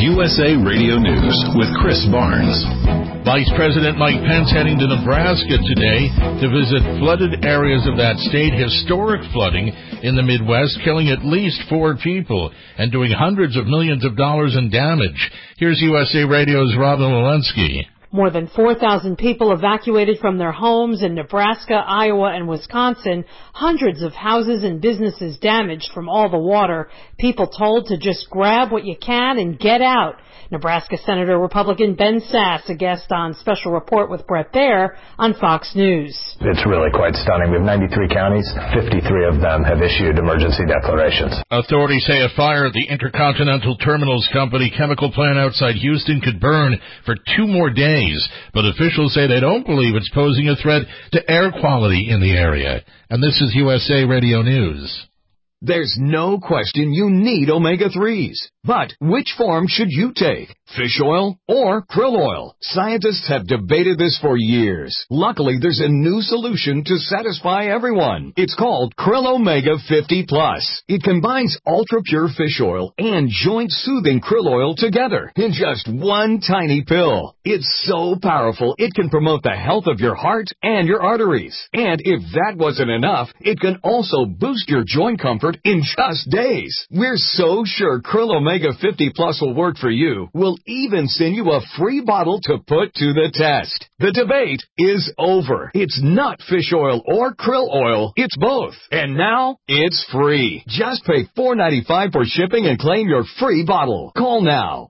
USA Radio News with Chris Barnes. Vice President Mike Pence heading to Nebraska today to visit flooded areas of that state. Historic flooding in the Midwest, killing at least 4 people and doing hundreds of millions of dollars in damage. Here's USA Radio's Robin Walensky. More than 4,000 people evacuated from their homes in Nebraska, Iowa, and Wisconsin. Hundreds of houses and businesses damaged from all the water. People told to just grab what you can and get out. Nebraska Senator Republican Ben Sasse, a guest on Special Report with Bret Baier on Fox News. It's really quite stunning. We have 93 counties. 53 of them have issued emergency declarations. Authorities say a fire at the Intercontinental Terminals Company chemical plant outside Houston could burn for 2 more days, but officials say they don't believe it's posing a threat to air quality in the area. And this is USA Radio News. There's no question you need omega-3s. But which form should you take? Fish oil or krill oil? Scientists have debated this for years. Luckily, there's a new solution to satisfy everyone. It's called Krill Omega 50 Plus. It combines ultra-pure fish oil and joint-soothing krill oil together in just one tiny pill. It's so powerful, it can promote the health of your heart and your arteries. And if that wasn't enough, it can also boost your joint comfort in just days. We're so sure Krill Omega 50 Plus will work for you. We'll even send you a free bottle to put to the test. The debate is over. It's not fish oil or krill oil. It's both. And now it's free. Just pay $4.95 for shipping and claim your free bottle. Call now.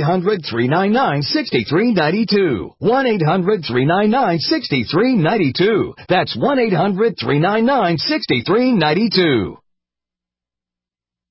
1-800-399-6392. 1-800-399-6392. That's 1-800-399-6392.